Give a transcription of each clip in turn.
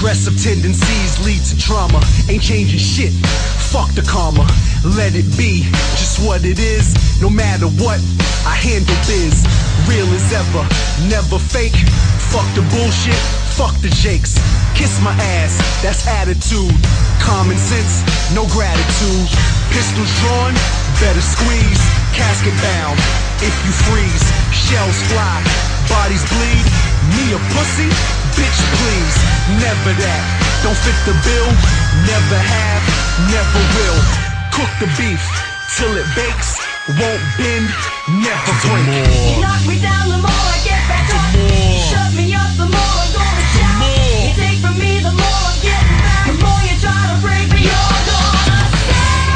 Aggressive tendencies lead to trauma. Ain't changing shit. Fuck the karma. Let it be just what it is. No matter what, I handle biz. Real as ever, never fake. Fuck the bullshit, fuck the jakes. Kiss my ass, that's attitude. Common sense, no gratitude. Pistols drawn, better squeeze. Casket bound, if you freeze. Shells fly, bodies bleed. Me a pussy? Bitch please, never that. Don't fit the bill, never have, never will. Cook the beef till it bakes. Won't bend, never break. You knock me down, the more I get back up. You shut me up, the more I'm gonna shout. You take from me, the more I'm getting back. The more you try to break me, you're gonna stay.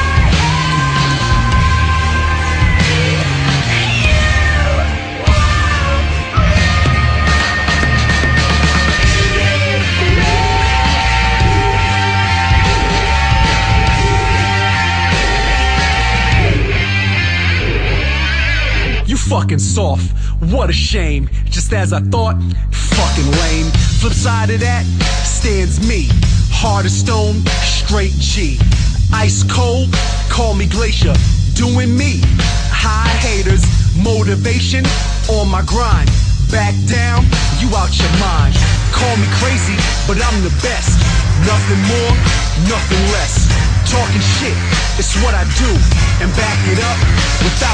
You fucking soft, what a shame. Just as I thought, fucking lame. Flip side of that, stands me. Hard as stone, straight G. Ice cold, call me glacier. Doing me. High haters, motivation, on my grind. Back down, you out your mind. Call me crazy, but I'm the best. Nothing more, nothing less. Talking shit, it's what I do. And back it up without